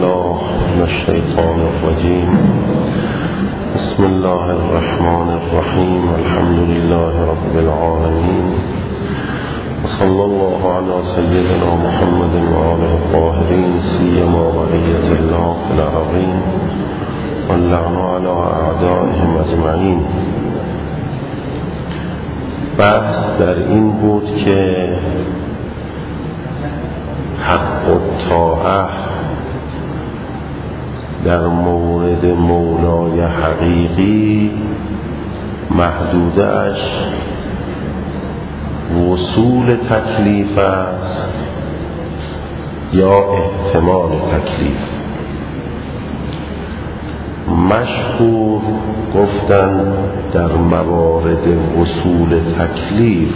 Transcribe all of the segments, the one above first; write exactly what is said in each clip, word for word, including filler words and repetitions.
بالله من الشيطان الرجيم. بسم الله الرحمن الرحيم. الحمد لله رب العالمين، وصلى الله على سيدنا محمد وآله الطاهرين، سيما بقية الله في الأرضين، واللعن على أعدائهم أجمعين. بحث در این بود که حق الطاعه در مورد مولای حقیقی محدودش وصول تکلیف است یا احتمال تکلیف. مشهور گفتن در موارد وصول تکلیف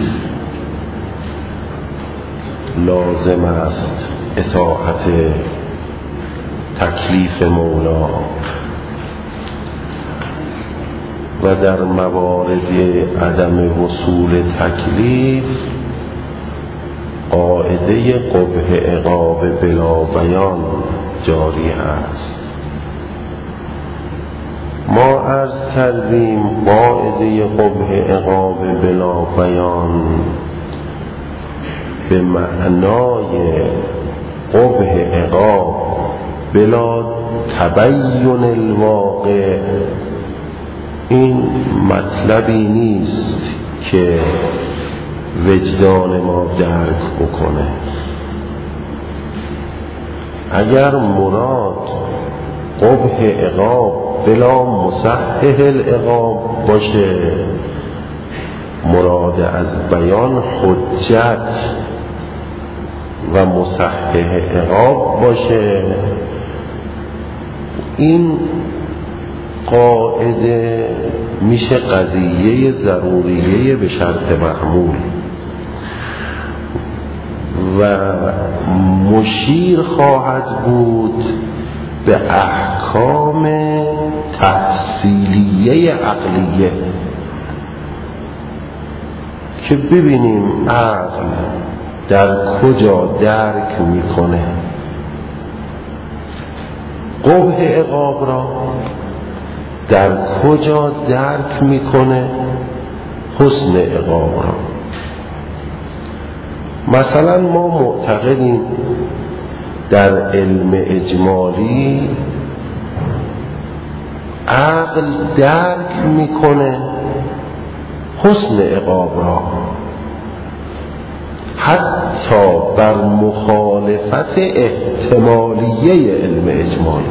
لازم است اطاعت تکلیف مولا، و در موارد عدم وصول تکلیف قاعده قبح عقاب بلا بیان جاری است. ما عرض کردیم قاعده قبح عقاب بلا بیان به معنای قبح عقاب بلا تبین الواقع این مطلبی نیست که وجدان ما درک بکنه. اگر مراد قبح عقاب بلا مصحح العقاب باشه، مراد از بیان حجت و مصحح عقاب باشه، این قاعده میشه قضیه ضروریه به شرط معمول و مشیر خواهد بود به احکام تفصیلیه عقلیه که ببینیم عقل در کجا درک میکنه قبح عقاب را، در کجا درک میکنه حسن عقاب را. مثلا ما معتقدیم در علم اجمالی عقل درک میکنه حسن عقاب را، حتی بر مخالفت احتمالیه علم اجمالی.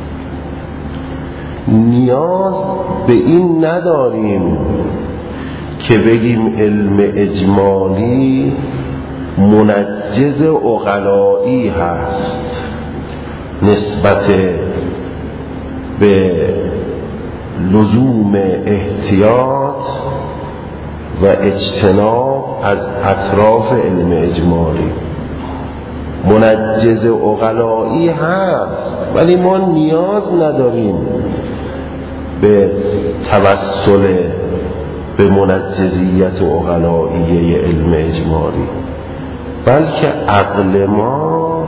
نیاز به این نداریم که بگیم علم اجمالی منجز عقلایی هست نسبت به لزوم احتیاط و اجتناب از اطراف علم اجمالی. منجز عقلایی هست ولی ما نیاز نداریم به توسل به منجزیت عقلاییه علم اجمالی، بلکه عقل ما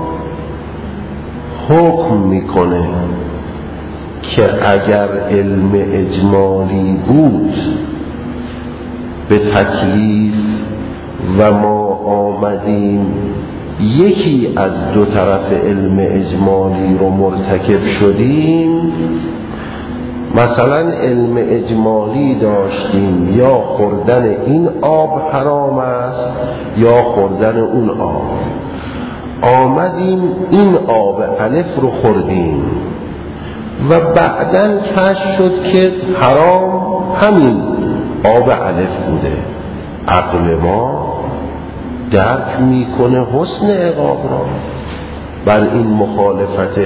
حکم میکنه که اگر علم اجمالی بود به تکلیف و ما آمدیم یکی از دو طرف علم اجمالی رو مرتکب شدیم، مثلا علم اجمالی داشتیم یا خوردن این آب حرام است یا خوردن اون آب، آمدیم این آب الف رو خوردیم و بعداً کشف شد که حرام همین آب الف بوده، عقل ما درک میکنه حسن عقاب را بر این مخالفت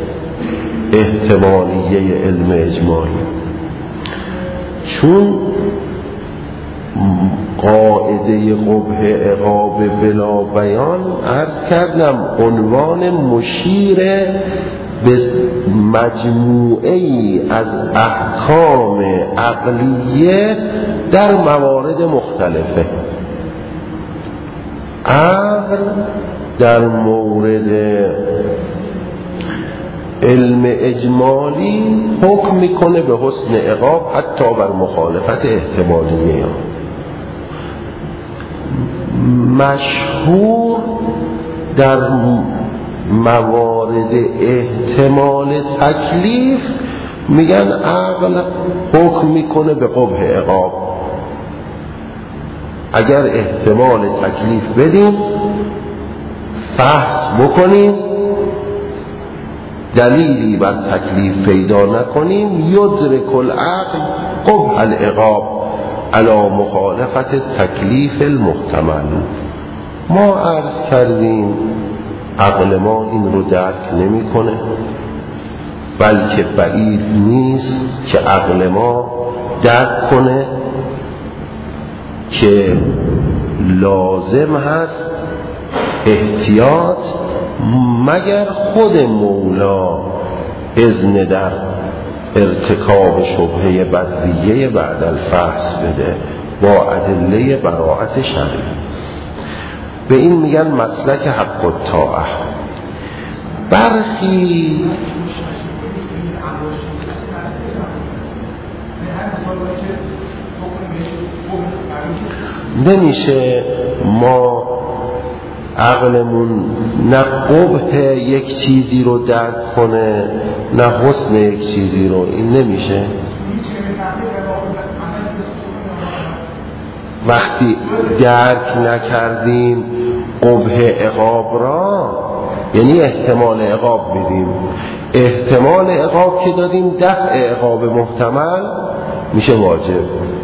احتمالیه علم اجمالی. چون قاعده قبح عقاب بلا بیان عرض کردم عنوان مشیر به مجموعه ای از احکام عقلیه در موارد مختلفه. عقل در مورد علم اجمالی حکم میکنه به حسن عقاب حتی بر مخالفت احتمالیه. مشهور در موارد احتمال تکلیف میگن عقل حکم میکنه به قبح عقاب. اگر احتمال تکلیف بدیم، فحص بکنیم، دلیلی بر تکلیف پیدا نکنیم، یدرک العقل قبح العقاب علی مخالفت تکلیف المحتمل. ما عرض کردیم عقل ما این رو درک نمی کنه، بلکه بعید نیست که عقل ما درک کنه که لازم هست احتیاط مگر خود مولا اذن در ارتکاب شبهه بدویه بعد الفحص بده با ادله براءت شرعی. به این میگن مسلک حق الطاعه. برخی نمیشه ما عقلمون نه قبح یک چیزی رو درک کنه نه حسن یک چیزی رو، این نمیشه. وقتی درک نکردیم قبح عقاب را، یعنی احتمال عقاب بدیم، احتمال عقاب که دادیم دفع عقاب محتمل میشه واجب.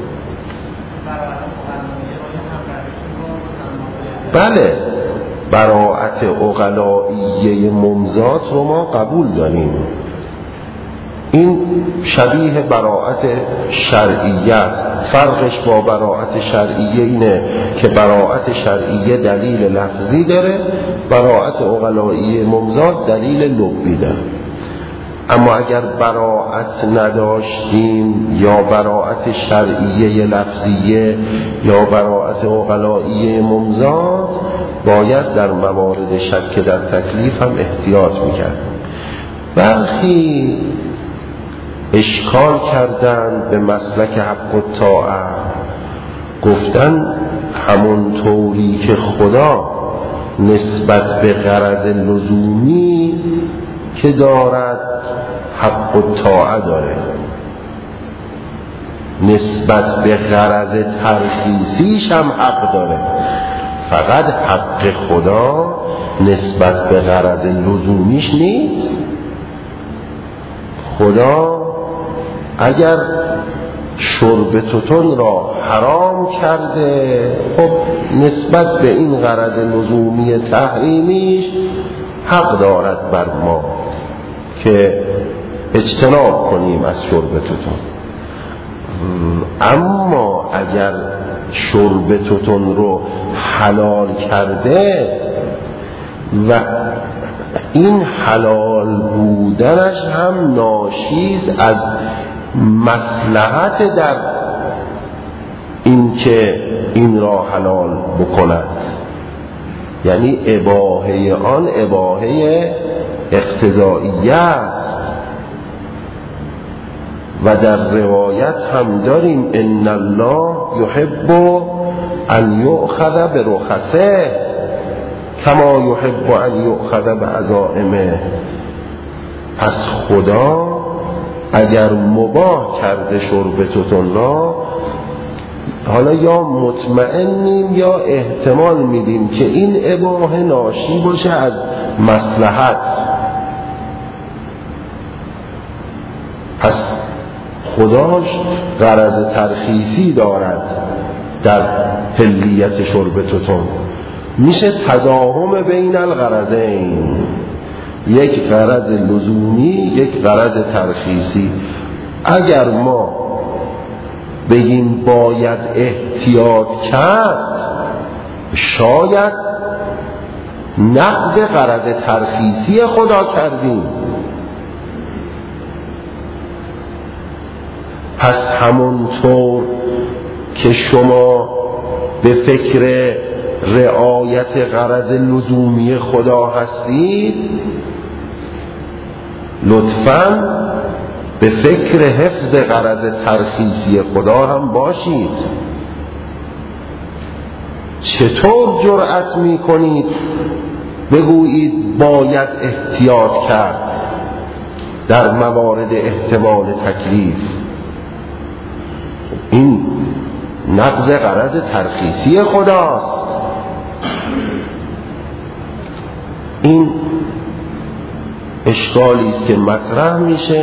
بله، براءت عقلائیه ممزات رو ما قبول داریم، این شبیه براءت شرعیه است. فرقش با براءت شرعیه اینه که براءت شرعیه دلیل لفظی داره، براءت عقلائیه ممزات دلیل لغوی داره. اما اگر براءت نداشتیم یا براءت شرعیه لفظیه یا براءت عقلائیه ممزات، باید در موارد شک در تکلیف هم احتیاط میکرد. برخی اشکال کردن به مسلک حق الطاعه، گفتن همون طوری که خدا نسبت به غرض لزومی که دارد حق الطاعه داره، نسبت به غرض ترخیصیش هم حق داره. فقط حق خدا نسبت به غرض لزومیش نیست. خدا اگر شرب توتون را حرام کرده، خب نسبت به این غرض لزومی تحریمیش حق دارد بر ما که اجتناب کنیم از شرب توتون. اما اگر شرب توتون رو حلال کرده و این حلال بودنش هم ناشیز از مصلحت در این که این را حلال بکند، یعنی اباحه آن اباحه اقتضائیه است. و در روایت هم داریم ان الله یحب ان یؤخذ برخصه کما یحب ان یؤخذ بعزائمه. پس خدا اگر مباح کرده شرب توتون را، حالا یا مطمئنیم یا احتمال میدیم که این اباحه ناشی باشه از مصلحت. پس خداش غرض ترخیصی دارد در حلیت شرب توتون. میشه تضاهم بین الغرضین، یک غرض لزومی یک غرض ترخیصی. اگر ما بگیم باید احتیاط کرد، شاید نقض غرض ترخیصی خدا کردیم. پس همونطور که شما به فکر رعایت غرض لزومی خدا هستید، لطفاً به فکر حفظ غرض ترخیصی خدا هم باشید. چطور جرأت می کنید بگویید باید احتیاط کرد در موارد احتمال تکلیف؟ این نقض غرض ترخیصی خداست. این اشکالی است که مطرح میشه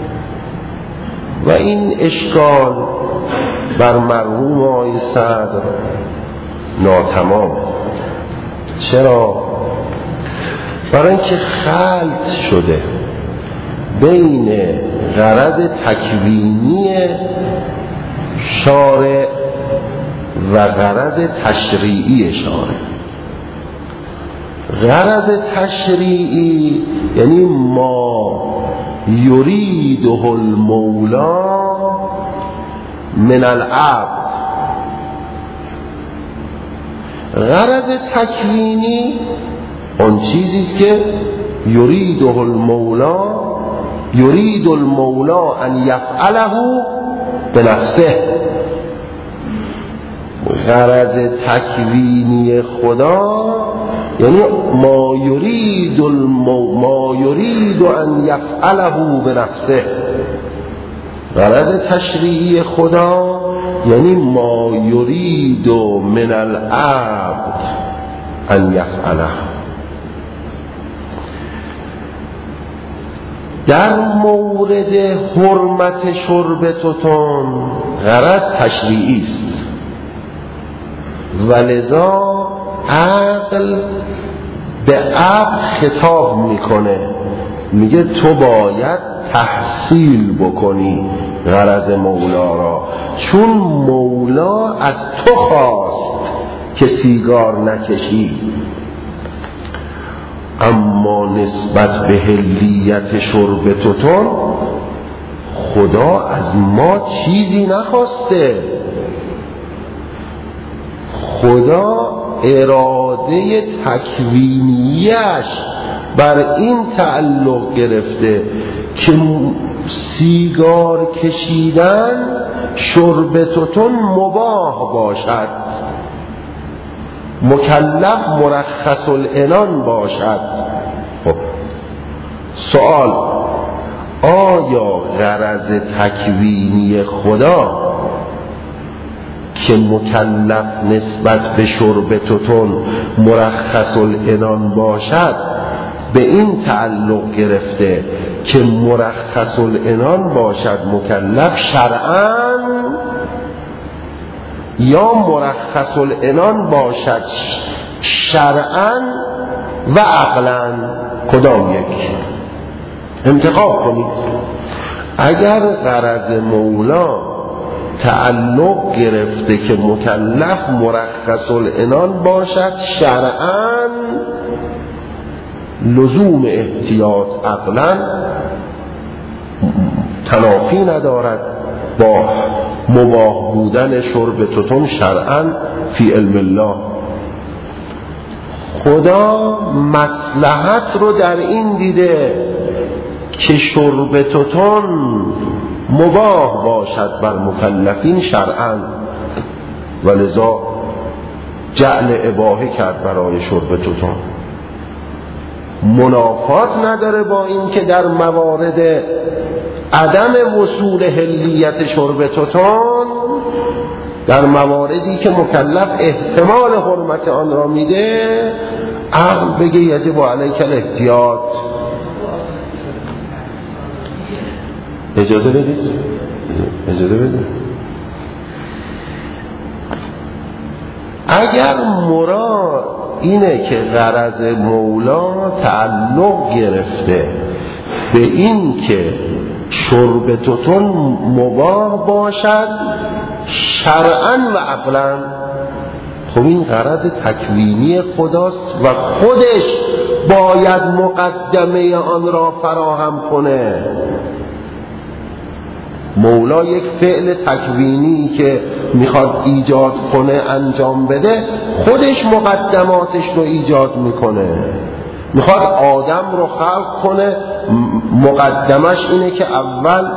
و این اشکال بر مرحوم آقای صدر ناتمام. چرا؟ برای اینکه خلط شده بین غرض تکوینی شارع و غرض تشریعی شارع. غرض تشریعی یعنی ما یریده المولا من العبد. غرض تکوینی اون چیزی است که یریده المولا یرید المولا ان یفعله بنفسه. غرض تکوینی خدا یعنی ما یرید المو... ما یرید ان یفعله بنفسه. غرض تشریعی خدا یعنی ما یرید من العبد ان یفعله. در مورد حرمت شرب توتون غرض تشریعی است و لذا عقل به عقل خطاب میکنه، میگه تو باید تحصیل بکنی غرض مولا را، چون مولا از تو خواست که سیگار نکشی. اما نسبت به حلیت شرب توتون خدا از ما چیزی نخواسته. خدا اراده تکوینیش بر این تعلق گرفته که سیگار کشیدن شرب توتون مباح باشد، مکلف مرخص العنان باشد. خب سوال، آیا غرض تکوینی خدا که مکلف نسبت به شرب توتون مرخص العنان باشد به این تعلق گرفته که مرخص العنان باشد مکلف شرعاً، یا مرخص العنان باشد شرعاً و عقلاً؟ کدام یک؟ انتخاب کنید. اگر غرض مولا تعلق گرفته که مکلف مرخص العنان باشد شرعاً، لزوم احتیاط عقلاً تنافی ندارد با مباح بودن شرب توتون شرعاً فی علم الله. خدا مصلحت رو در این دیده که شرب توتون مباح باشد بر مکلفین شرعاً و لذا جعل اباحه کرد برای شرب توتون. منافات نداره با این که در موارد عدم وصول حلیت شرب توتون، در مواردی که مکلف احتمال حرمت آن را میده، عقل بگه یجب علیک الاحتیاط. اجازه بدید اجازه بدید اگر مراد اینه که غرض مولا تعلق گرفته به این که شرب توتون مباح باشد شرعاً و عقلاً، خب این غرض تکوینی خداست و خودش باید مقدمه آن را فراهم کنه. مولا یک فعل تکوینی که میخواد ایجاد کنه انجام بده، خودش مقدماتش رو ایجاد میکنه. میخواد آدم رو خلق کنه، مقدمش اینه که اول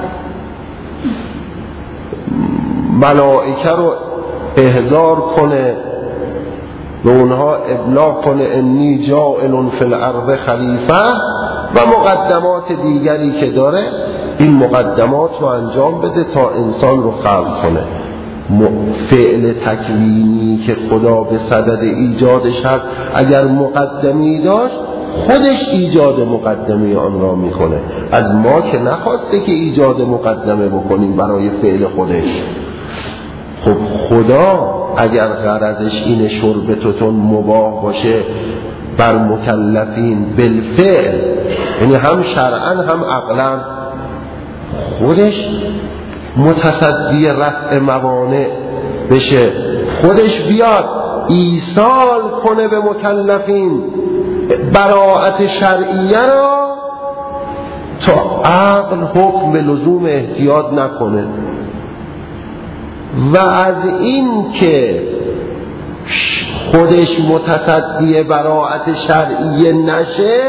ملائکه رو احضار کنه، به اونها ابلاغ کنه انی جاعل فی الارض خلیفه و مقدمات دیگری که داره، این مقدمات رو انجام بده تا انسان رو خلق کنه. فعل تکوینی که خدا به صدد ایجادش هست اگر مقدمی داشت خودش ایجاد مقدمی آن را میکنه. از ما که نخواسته که ایجاد مقدمه بکنیم برای فعل خودش. خب خدا اگر غرضش اینه شربتتون مباح باشه بر مکلفین بالفعل، یعنی هم شرعا هم عقلا، خودش متصدی رفع موانع بشه، خودش بیاد ایصال کنه به مکلفین براءت شرعیه را تا عقل حکم به لزوم احتیاط نکنه. و از این که خودش متصدی براءت شرعیه نشه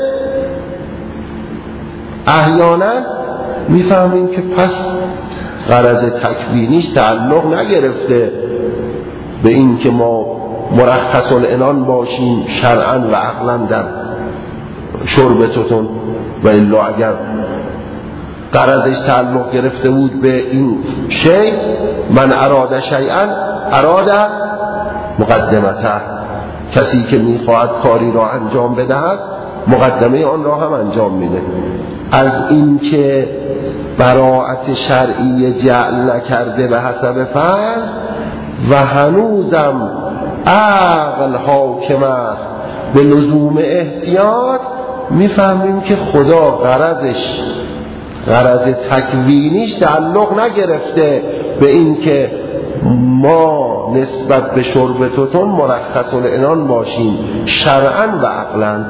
احیانا میفهمیم که پس غرض تکوینیش تعلق نگرفته به این که ما مرخص العنان باشیم شرعا و عقلا در شربتتون، و الا اگر غرضش تعلق گرفته بود به این شی، من اراد شیئا اراد مقدمته، کسی که میخواهد کاری را انجام بدهد مقدمه آن را هم انجام میده. از این که براءت شرعی جعل نکرده به حسب فرض و هنوزم عقل حاکم است به لزوم احتیاط، میفهمیم که خدا غرضش غرض تکوینیش تعلق نگرفته به این که ما نسبت به شربتتون مرخص العنان باشیم شرعا و عقلا.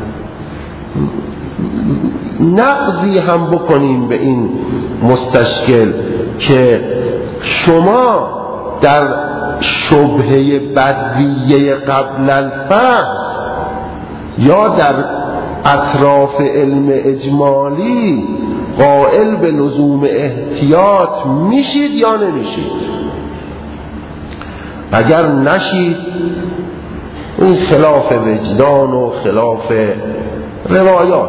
نقضی هم بکنیم به این مستشکل که شما در شبهه بدویه قبل الفحص یا در اطراف علم اجمالی قائل به لزوم احتیاط میشید یا نمیشید؟ اگر نشید این خلاف وجدان و خلاف روایات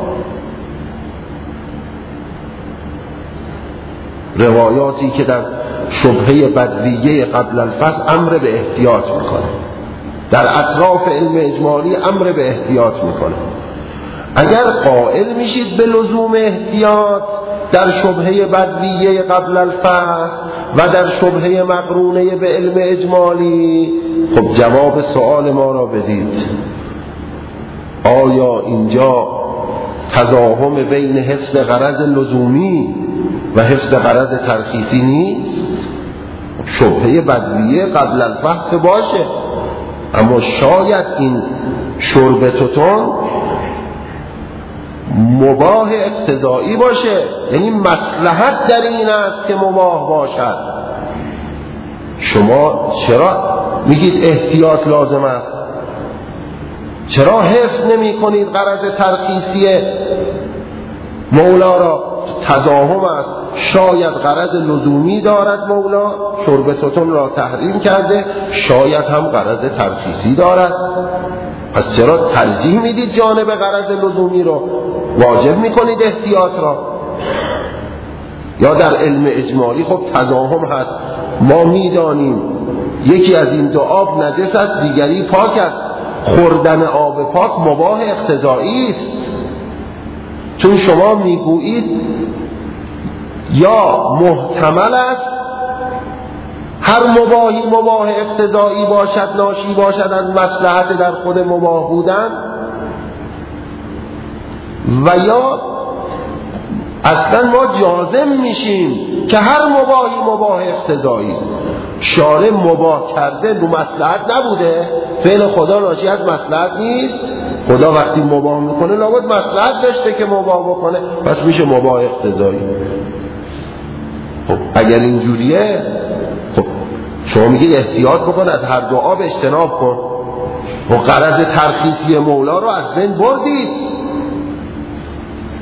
روایاتی که در شبهه بدویه قبل الفحص امر به احتیاط میکنه، در اطراف علم اجمالی امر به احتیاط میکنه. اگر قائل میشید به لزوم احتیاط در شبهه بدویه قبل الفحص و در شبهه مقرونه به علم اجمالی، خب جواب سوال ما را بدید. آیا اینجا تضاهم بین حفظ غرض لزومی و حفظ غرض ترخیصی نیست؟ شبهه بدویه قبل الفحص باشه، اما شاید این شربتتون مباح اقتضایی باشه، یعنی مصلحت در این است که مباح باشد. شما چرا میگید احتیاط لازم است؟ چرا حفظ نمی کنید غرض ترخیصی مولا را؟ تضاهم است. شاید غرض لزومی دارد مولا، شربتتون را تحریم کرده، شاید هم غرض ترخیصی دارد. پس چرا ترجیح میدید جانب غرض لزومی رو؟ واجب میکنید احتیاط را. یا در علم اجمالی خب تضاهم هست، ما میدانیم یکی از این دو آب نجس است دیگری پاک است، خوردن آب پاک مباح اقتضایی است. چون شما میگویید یا محتمل است هر مباحی مباح اقتضایی باشد، ناشی باشد از مصلحت در خود مباح بودن، و یا اصلا ما جازم میشیم که هر مباحی مباح اقتضایی است. شارع مباح کرده رو مصلحت نبوده، فعل خدا ناشی از مصلحت نیست. خدا وقتی مباح میکنه لابد مصلحت داشته که مباح بکنه، پس میشه مباح اقتضایی. خب اگر اینجوریه، خب شما میگید احتیاط بکن، از هر دو آب اجتناب کن، و غرض ترخیصی مولا رو از بین بردید.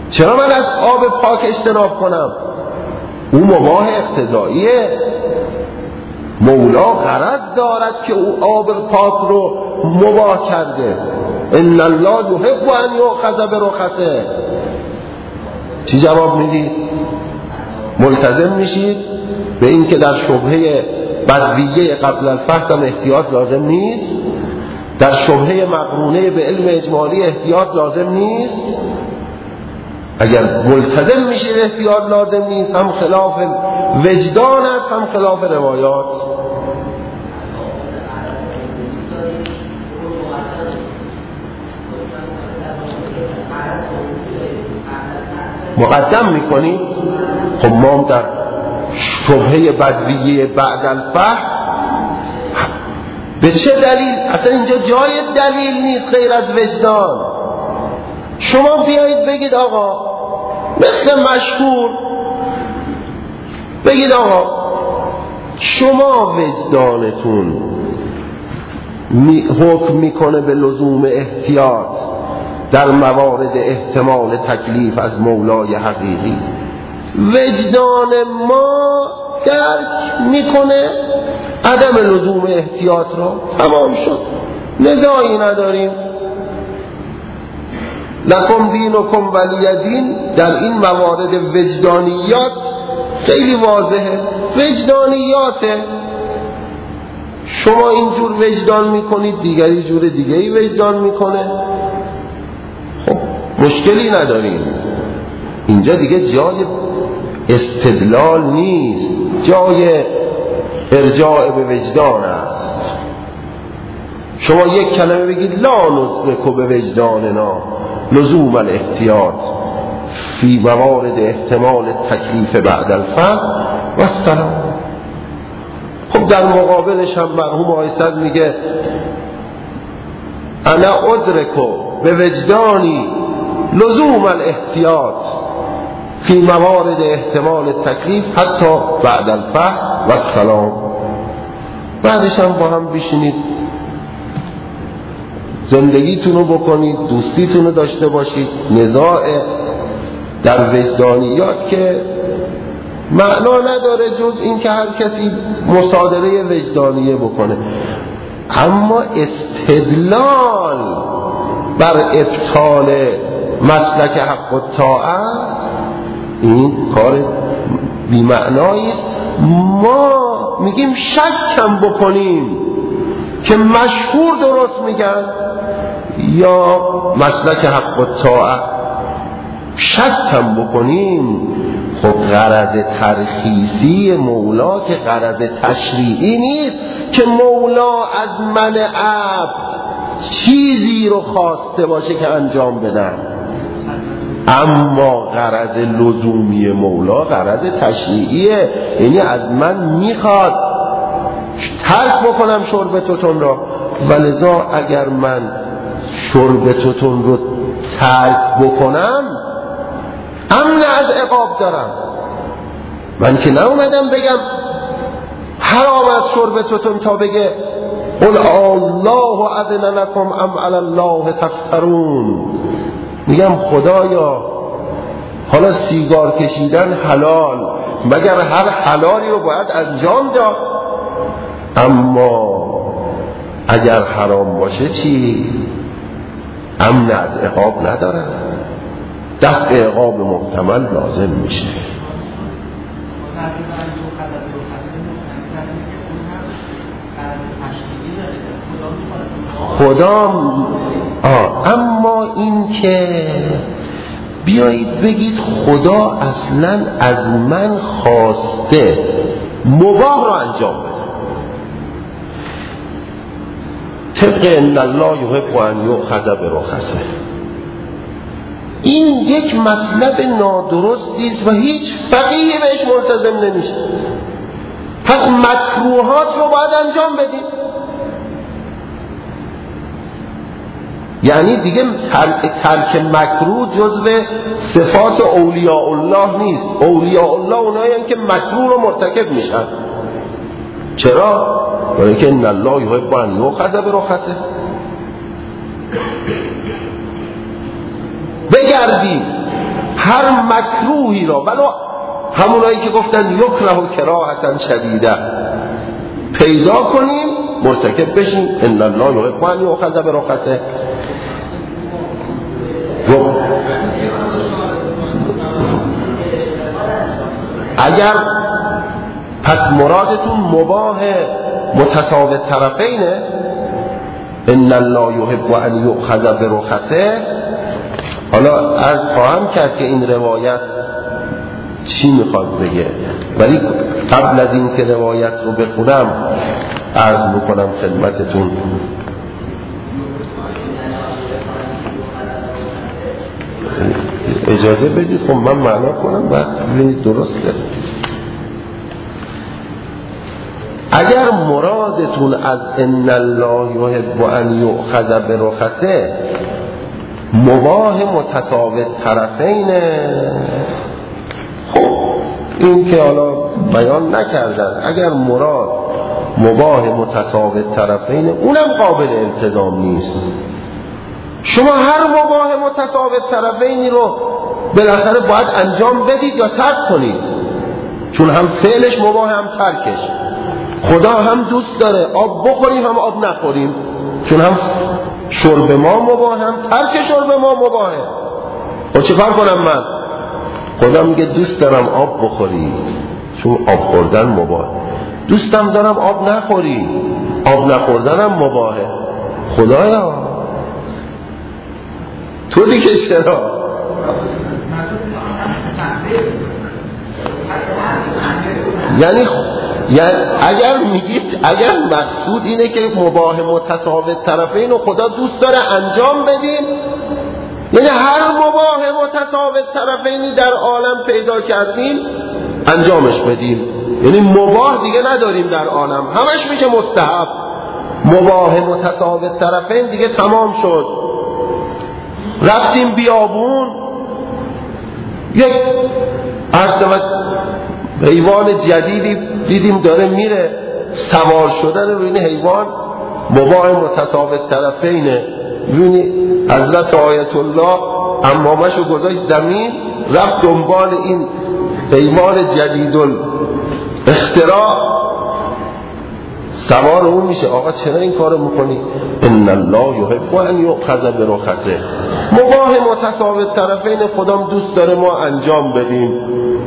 چرا من از آب پاک اجتناب کنم؟ او مباح اقتضاییه. مولا غرض دارد که او آب پاک رو مباح کرده. ان الله یحب ان یؤخذ برخصه. چی جواب میدید؟ ملتزم میشید به این که در شبهه بدویه قبل الفحص هم احتیاط لازم نیست، در شبهه مقرونه به علم اجمالی احتیاط لازم نیست. اگر ملتزم میشید احتیاط لازم نیست، هم خلاف وجدان است هم خلاف روایات. مقدم میکنید. خب ما در شبهه بدویه بعد الفحص به چه دلیل؟ اصلا اینجا جای دلیل نیست غیر از وجدان. شما بیایید بگید آقا مثل مشهور بگید آقا شما وجدانتون می حکم میکنه به لزوم احتیاط در موارد احتمال تکلیف از مولای حقیقی، وجدان ما درک میکنه عدم لزوم احتیاط را، تمام شد، نزاعی نداریم. لکم دینکم ولی دین در این موارد وجدانیات خیلی واضحه، وجدانیاته. شما اینجور وجدان میکنید، دیگری جور دیگری وجدان میکنه، خب مشکلی نداریم. اینجا دیگه جای استدلال نیست، جای ارجاع به وجدان است. شما یک کلمه بگید لا ندرک به وجداننا لزوم الاحتیاط فی موارد احتمال تکلیف بعد الفحص و السلام. خب در مقابلش هم مرحوم آقای صدر میگه انا ادرکو به وجدانی لزوم الاحتیاط فی موارد احتمال تکلیف حتی بعد الفحص و السلام. بعدش هم با هم بشینید زندگیتون رو بکنید، دوستیتون رو داشته باشید. نزاع در وجدانیات که معنا نداره جز این که هر کسی مصادره وجدانیه بکنه، اما استدلال بر ابطال مسلک حق و طاعت این کار بی‌معنایی است. ما میگیم شک هم بکنیم که مشهور درست میگن یا مسلک حق و طاعت، شک هم بکنیم. خب غرض ترخیصی مولا که غرض تشریعی نیست که مولا از من عبد چیزی رو خواسته باشه که انجام بدم، اما غرض لزومی مولا غرض تشریعیه، یعنی از من میخواد ترک بکنم شرب توتون را، ولذا اگر من شرب توتون رو ترک بکنم امن از عقاب دارم. من که ناومدم بگم حرام از شرب توتون تا بگه قل الله اذن لکم ام علی الله تفترون. میگم خدایا حالا سیگار کشیدن حلال، مگر هر حلالی رو باید انجام داد؟ اما اگر حرام باشه چی؟ امن از عقاب نداره، دفع عقاب محتمل لازم میشه. خدا آه. اما این که بیایید بگید خدا اصلا از من خواسته مباح رو انجام بده، طبق ان الله یحب ان یؤخذ برخصه، این یک مطلب نادرستی است و هیچ فقیهی بهش ملتزم نمیشه. پس مکروهات رو باید انجام بدید، یعنی دیگه ترک, ترک مکروه جزو صفات اولیاء الله نیست. اولیاء الله اونایی هستند که مکروه رو مرتکب میشن. چرا؟ برای که ان الله یحب ان یؤخذ برخصه. بگردید هر مکروهی را، ولو همونایی که گفتن یکره و کراهتا شدیده، پیدا کنیم مرتکب بشیم. ان الله یحب ان یؤخذ برخصه. اگر پس مرادتون مباح متساوی طرفینه، ان الله یحب ان یؤخذ برخصه، حالا عرض خواهم کرد که این روایت چی میخواد بگه، ولی قبل از این که روایت رو بخونم عرض میکنم خدمتتون. اجازه بدید خب من معنا کنم بعد ببینید درسته. اگر مرادتون از ان الله یحب ان یؤخذ برخصه مباح متساوی طرفین، خب این که حالا بیان نکردن، اگر مراد مباح متساوی طرفین اونم قابل التزام نیست. شما هر مباح متساوی طرفینی رو بالاخره باید انجام بدید یا ترک کنید، چون هم فعلش مباح هم ترکش. خدا هم دوست داره آب بخوریم هم آب نخوریم، چون هم شرب ما مباح هم ترک شرب ما مباحه. خب چه کار کنم من؟ خدا میگه دوست دارم آب بخوری چون آب خوردن مباح، دوستم دارم آب نخوری آب نخوردنم مباحه. خدایا تو دیگه چرا؟ یعنی یعنی اگر میگید اگر مقصود اینه که مباح متساوی طرفین و خدا دوست داره انجام بدیم، یعنی هر مباح متساوی طرفینی در عالم پیدا کردیم انجامش بدیم، یعنی مباح دیگه نداریم در عالم، همش میشه مستحب. مباح متساوی طرفین دیگه تمام شد. رفتیم بیابون، یک عرض حیوان جدیدی دیدیم داره میره، سوار شدن روی این حیوان مباح متساوی طرفینه. میبینی حضرت آیت الله عمامشو گذاشت زمین، رفت دنبال این حیوان جدید الاختراع، سوار اون میشه. آقا چرا این کارو میکنی؟ ان الله یحب ان یؤخذ برخصه، مباح متساوی طرفین خدام دوست داره ما انجام بدیم.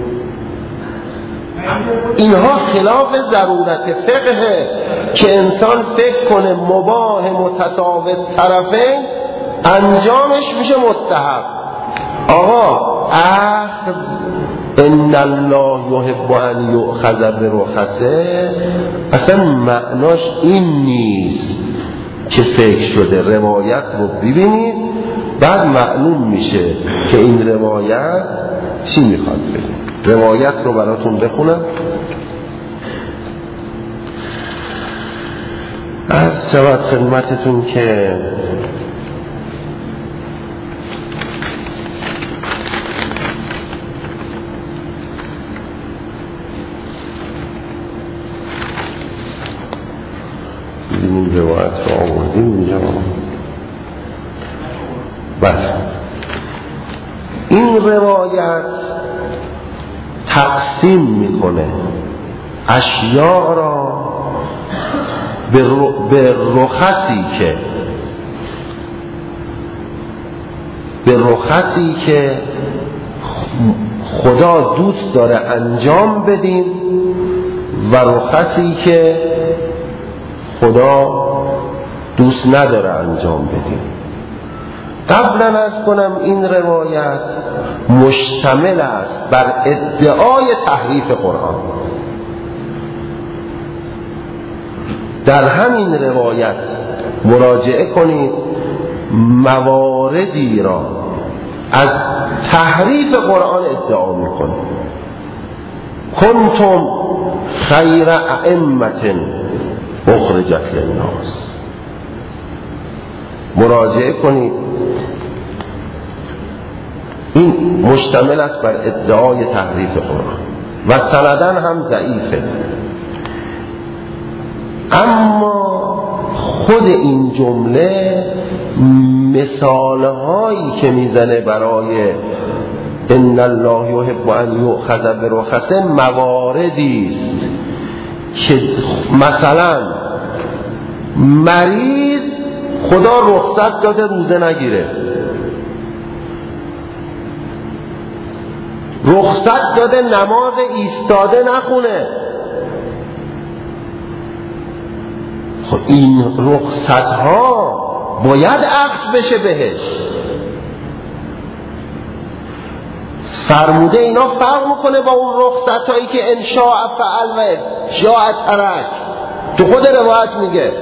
اینها خلاف ضرورت فقهه که انسان فکر کنه مباح متساوی طرفین انجامش میشه مستحب. آقا اخذ ان الله یحب ان یؤخذ برخصه اصلا معناش این نیست که فکر شده. روایت رو ببینید بعد معلوم میشه که این روایت چی میخواد بگه. روایت رو براتون بخونم. از شود خدمتتون که این روایت رو آوردیم اینجا. بله این روایت تقسیم میکنه اشیاء را به رخصی که به رخصی که خدا دوست داره انجام بدیم و رخصی که خدا دوست نداره انجام بدیم. قبلا از کنم این روایت مشتمل است بر ادعای تحریف قرآن. در همین روایت مراجعه کنید مواردی را از تحریف قرآن ادعا میکنه. کنتم خیر ائمة اخرجت للناس. مراجعه کنید این مشتمل است بر ادعای تحریف قرآن و سندن هم ضعیفه. اما خود این جمله مثالهایی که میزنه برای ان الله یحب ان یؤخذ برخصه مواردی است که مثلا مریض خدا رخصت داده روزه نگیره، رخصت داده نماز ایستاده نخونه. خب این رخصت ها باید عکس بشه بهش. فرموده اینا فرق میکنه با اون رخصت هایی که انشاء فعل و جاء ترک. تو خود روایت میگه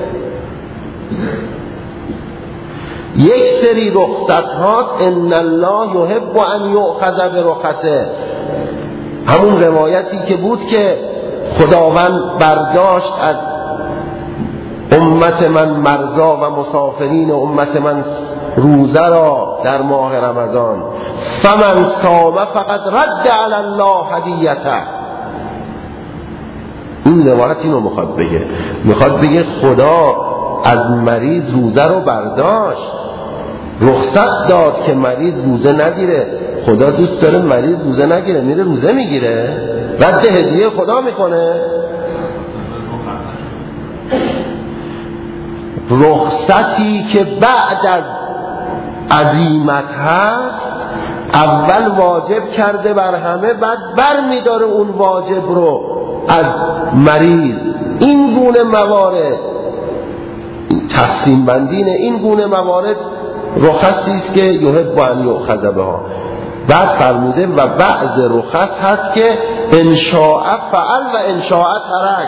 یک سری رخصت هاست ان الله یحب ان یؤخذ برخصه، همون روایتی که بود که خداوند برداشت از امت من مرضا و مسافرین امت من روزه را در ماه رمضان، فمن صام فقد رد علی الله هدیته. این روایت اینو میخواد بگه، میخواد بگه خدا از مریض روزه رو برداشت، رخصت داد که مریض روزه نگیره. خدا دوست داره مریض روزه نگیره، میره روزه میگیره، رد هدیه خدا میکنه. رخصتی که بعد از عزیمت هست اول واجب کرده بر همه، بعد بر میداره اون واجب رو از مریض. این گونه موارد تقسیم بندین این گونه موارد رخصی است که یحب ان یؤخذ بها. بعد فرموده و بعض رخص هست که انشاء فعل و انشاء ترک.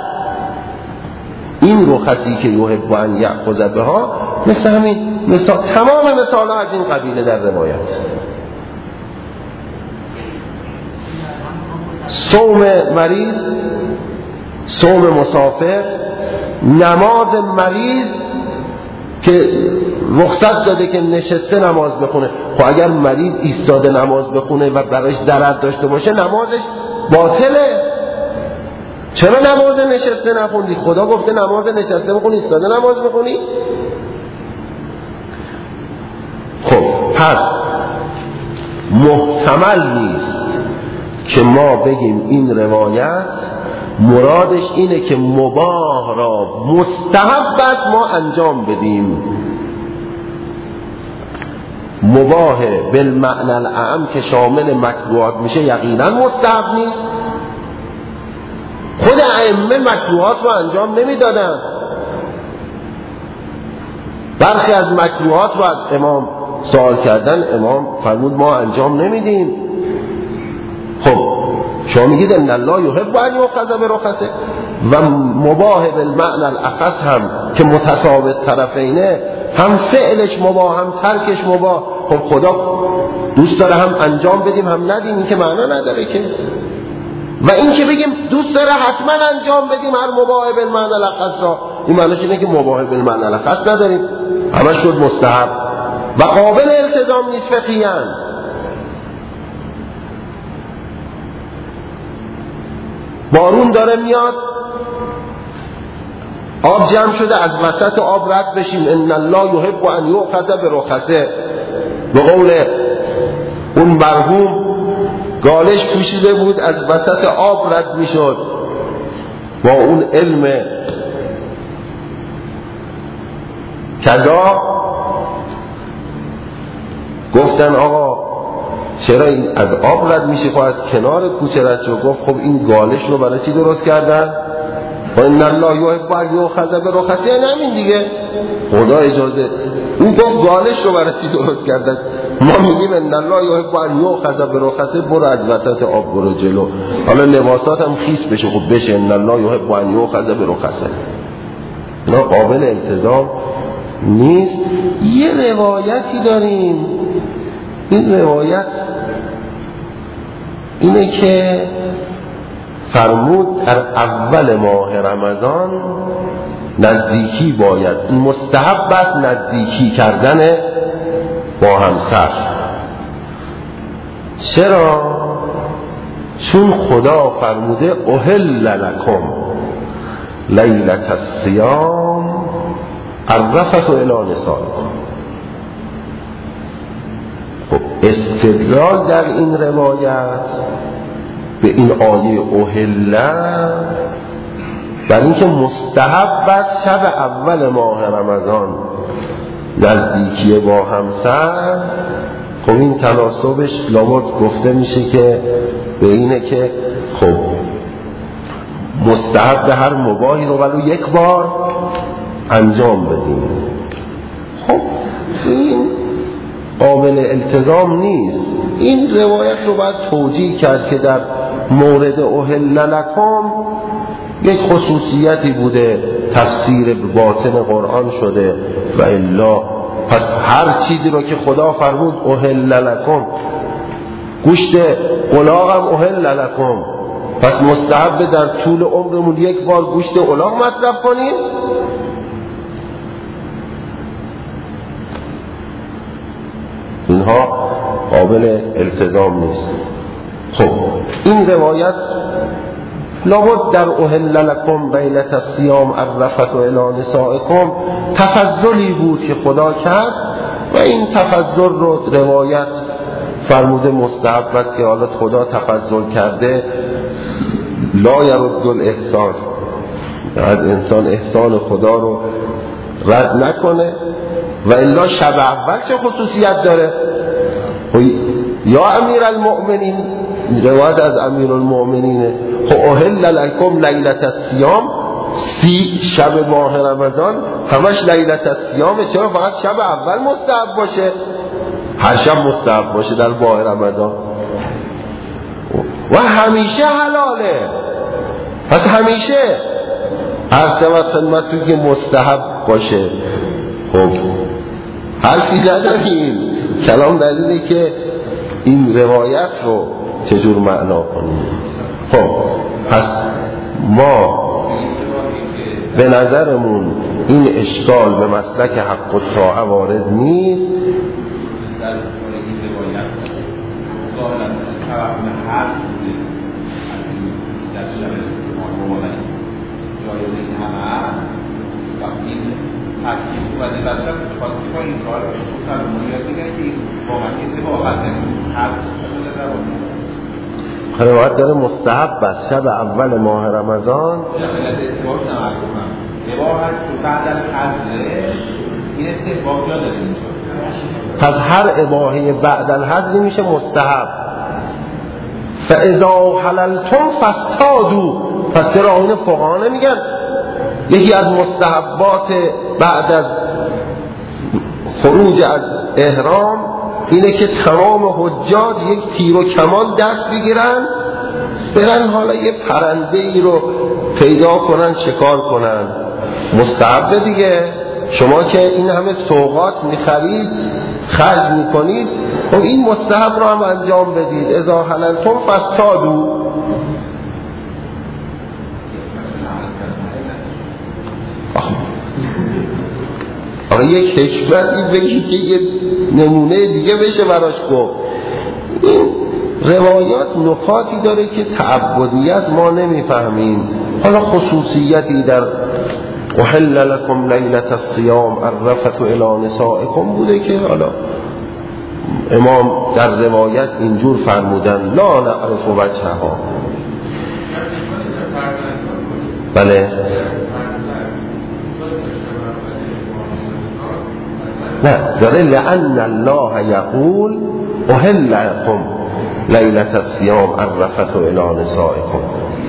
این رخصی که یحب ان یأخذ بها مثل همین مثال، تمام مثال ها از این قبیله در روایت. صوم مریض، صوم مسافر، نماز مریض که رخصت داده که نشسته نماز بخونه. خب اگر مریض ایستاده نماز بخونه و برایش ضرر داشته باشه نمازش باطله. چرا نماز نشسته نخوندی؟ خدا گفته نماز نشسته بخونی، ایستاده نماز بخونی. خب پس محتمل نیست که ما بگیم این روایت مرادش اینه که مباح را مستحب است ما انجام بدیم. مباح بالمعنی الاعم که شامل مکروهات میشه یقینا مستحب نیست. خود ائمه مکروهات رو انجام نمیدادن. برخی از مکروهات رو از امام سوال کردن، امام فرمود ما انجام نمیدیم. خب شما میگید ان الله یحب ان یؤخذ برخصه و مباح بالمعنی الاخص هم که متساوی طرفینه، هم فعلش مباح هم ترکش مباح. خب خدا دوست داره هم انجام بدیم هم ندیم، این که معنا نداره که. و این که بگیم دوست داره حتما انجام بدیم هر مباح بالمعنی الاخص را، این معنیش اینه که مباح بالمعنی الاخص نداریم، همش شد مستحب و قابل التزام نیست فقهیاً. بارون داره میاد، آب جمع شده، از وسط آب رد بشیم. ان الله یحب ان یؤخذ برخصه. به قول اون مرحوم گالش پوشیده بود، از وسط آب رد میشد با اون علم کذا. گفتن آقا چرا این از آب رد میشه؟ خب از کنار کوچه رد شد. گفت خب این گالش رو برای چی درست کردن؟ و ان الله یحب ان یؤخذ برخصه، یعنی همین دیگه. خدا اجازه، اون گفت گالش رو برای چی درست کردن؟ ما میگیم ان الله یحب ان یؤخذ برخصه، برو از وسط آب برو جلو، حالا لباسات هم خیس بشه. خب بشه ان الله یحب ان یؤخذ برخصه. اینا قابل التزام نیست. یه روایتی داریم، این روایت اینه که فرمود در اول ماه رمضان نزدیکی باید، مستحب است نزدیکی کردن با همسر. چرا؟ چون خدا فرموده احل لکم لیلة الصیام الرفث الی نسائکم. خب استدلال در این روایت به این آیه احله بر اینکه مستحب است شب اول ماه رمضان نزدیکی با همسر. خب این تناسبش لابد گفته میشه که به اینه که خب مستحب هر مباحی رو ولو یک بار انجام بدیم. خب این قابل التزام نیست. این روایت رو باید توجیه کرد که در مورد احل لکم یک خصوصیتی بوده، تفسیر باطن قرآن شده و الا پس هر چیزی رو که خدا فرمود احل لکم، گوشت الاغ هم احل لکم، پس مستحب در طول عمرمون یک بار گوشت الاغ مصرف کنیم؟ اینها قابل التزام نیست. خب این روایت لابد در احل لکم لیلة الصیام الرفث الی نسائکم تفضلی بود که خدا کرد و این تفضل رو روایت فرموده مستحب است که حالا خدا تفضل کرده لا یرد الاحسان، بعد انسان احسان خدا رو رد نکنه. و الا شب اول چه خصوصیت داره؟ یا امیر المؤمنین، روایت از امیر المؤمنینه، خب احل لکم لیلة الصیام، سی شب ماه رمضان همش لیلة الصیامه، چرا فقط شب اول مستحب باشه؟ هر شب مستحب باشه در ماه رمضان و همیشه حلاله. پس همیشه هر سه وقت خدمتون که مستحب باشه. خب حرفی نداریم، کلام در اینه که این روایت رو چجور معنا کنیم. خب پس ما به نظرمون این اشکال به مسلک حق و طاعه وارد نیست. روایت داره مستحب است شب اول ماه رمضان پس هر اباحه بعد الحظر میشه مستحب. فاذا حللتم فاصطادوا، پس چرا این فقها نمیگن یکی از مستحبات بعد از خروج از احرام اینه که تمام حجاج یک تیر و کمان دست بگیرن برن حالا یه پرنده ای رو پیدا کنن شکار کنن؟ مستحب دیگه. شما که این همه سوغات میخرید خرج میکنید، خب این مستحب رو هم انجام بدید. اذا حللتم فاصطادوا. آقا یک حکمتی بگی که یه نمونه دیگه بشه براش گفت. این روایات نکاتی داره که تعبدیت ما نمیفهمیم. حالا خصوصیتی در احل لکم لیلة الصیام الرفث الی نسائکم بوده که حالا امام در روایت اینجور فرمودن لا نعرف وجهها. بله نه داره لأن الله یقول احل لکم لیلة الصیام الرفث الی نسائکم.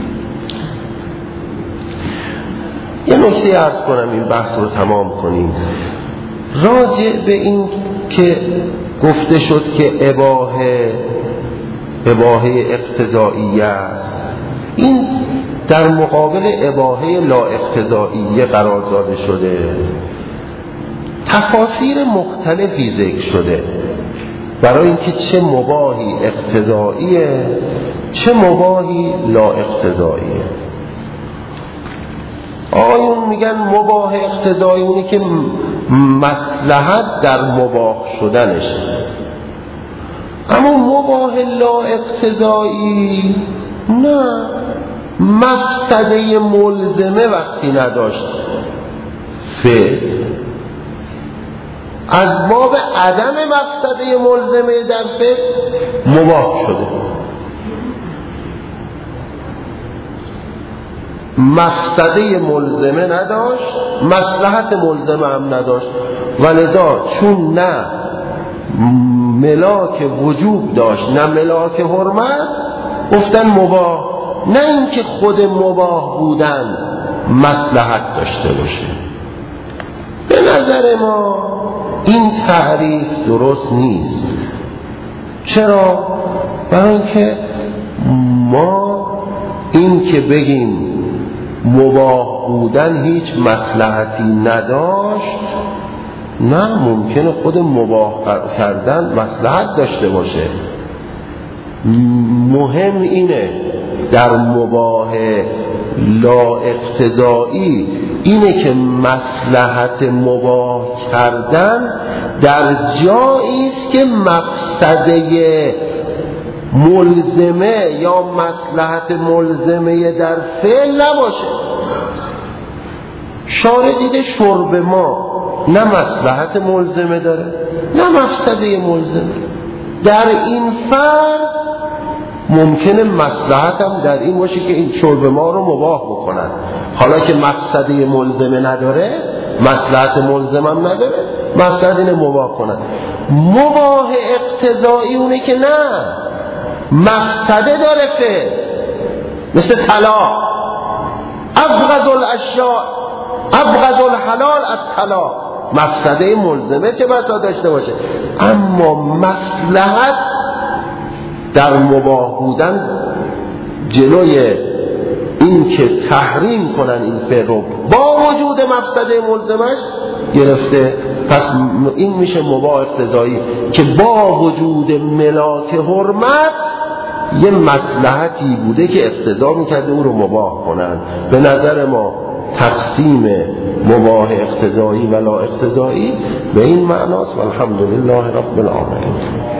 یه نکته عرض کنم این بحث رو تمام کنیم. راجع به این که گفته شد که اباحه اباحه اقتضائیه است، این در مقابل اباحه لا اقتضائیه قرار داده شده. تفاسیر مختلفی ذکر شده برای اینکه چه مباحی اقتضائیه چه مباحی لا اقتضائیه. آیون میگن مباح اقتضایی اونی که مصلحت در مباح شدنشه، اما مباح لا اقتضایی نه، مفسده ملزمه وقتی نداشت فعل از باب عدم مفسده ملزمه در فعل مباح شده. مفسده ملزمه نداشت، مصلحت ملزمه هم نداشت و لذا چون نه ملاک وجوب داشت نه ملاک حرمت گفتن مباح، نه اینکه خود مباح بودن مصلحت داشته باشه. به نظر ما این تعریف درست نیست. چرا؟ برای اینکه ما این که بگیم مباح بودن هیچ مصلحتی نداشت، نه، ممکنه خود مباح کردن مصلحت داشته باشه. مهم اینه در مباح لا اقتضایی اینه که مصلحت مباح کردن در جایی است که مقصده ملزمه یا مصلحت ملزمه در فعل نباشه. شارع دیده شرب ما نه مصلحت ملزمه داره نه مفسده ملزمه. در این فرض ممکنه مصلحت هم در این باشه که این شرب ما رو مباح بکنن، حالا که مقصده ملزمه نداره، مصلحت ملزم هم نداره، مصلحت اینه مباح کنن. مباح اقتضایی اونه که نه مقصده داره فعل، مثل طلاق. ابغض الاشیاء ابغض الحلال الطلاق، مقصده ملزمه چه بسا داشته باشه، اما مصلحت در مباح بودن جلوی این که تحریم کنن این فعل رو با وجود مفسده ملزمش گرفته. پس این میشه مباح اقتضایی که با وجود ملاک حرمت یه مصلحتی بوده که اقتضا میکرده او رو مباح کنن. به نظر ما تقسیم مباح اقتضایی و لا اقتضایی به این معناست. والحمدلله رب العالمین.